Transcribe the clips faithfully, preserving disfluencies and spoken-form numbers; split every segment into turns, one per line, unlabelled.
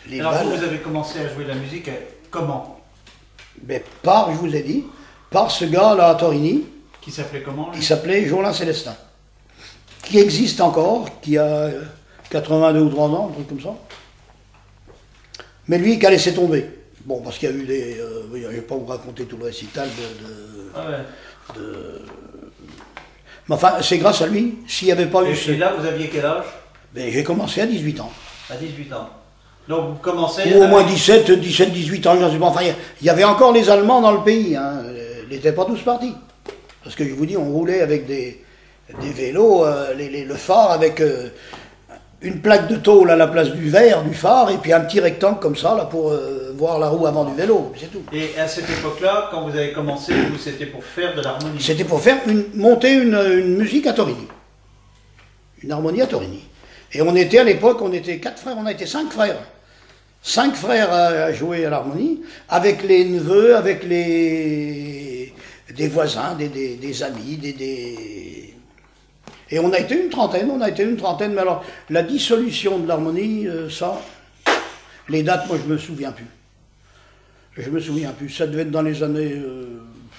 les
Alors
balles.
vous, vous avez commencé à jouer de la musique, euh, comment?
Mais par, je vous ai dit, par ce gars-là à Torigny,
Qui s'appelait comment lui?
il s'appelait Jolin Célestin, qui existe encore, qui a euh, quatre-vingt-deux ou trois ans, un truc comme ça. Mais lui, qui a laissé tomber. Bon, parce qu'il y a eu des... Euh, oui, je ne vais pas vous raconter tout le récital de... de,
Ah ouais.
de... Mais enfin, c'est grâce à lui. S'il n'y avait pas eu...
Et,
ce-
et là, vous aviez quel âge?
Ben, j'ai commencé à dix-huit ans.
À dix-huit ans. Donc vous commencez...
Ou au moins
avec-
dix-sept, dix-sept, dix-huit ans, je ne sais pas. Enfin, il y a- il y avait encore les Allemands dans le pays. Hein. Ils n'étaient pas tous partis. Parce que je vous dis, on roulait avec des, des vélos, euh, les- les- le phare avec euh, une plaque de tôle à la place du verre, du phare, et puis un petit rectangle comme ça, là, pour euh, voir la roue avant du vélo, c'est tout.
Et à cette époque-là, quand vous avez commencé, vous, c'était pour faire de l'harmonie.
C'était pour faire une, monter une, une musique à Torigny. Une harmonie à Torigny. Et on était à l'époque, on était quatre frères, on a été cinq frères. Cinq frères à, à jouer à l'harmonie, avec les neveux, avec les des voisins, des, des, des amis, des, des... Et on a été une trentaine, on a été une trentaine, mais alors, la dissolution de l'harmonie, euh, ça, les dates, moi je me souviens plus. Je me souviens plus, ça devait être dans les années euh,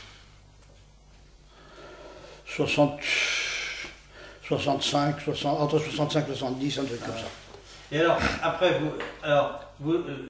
soixante, soixante-cinq, soixante, entre soixante-cinq et soixante-dix, un truc comme ça.
Et alors, après, vous, alors, vous, euh,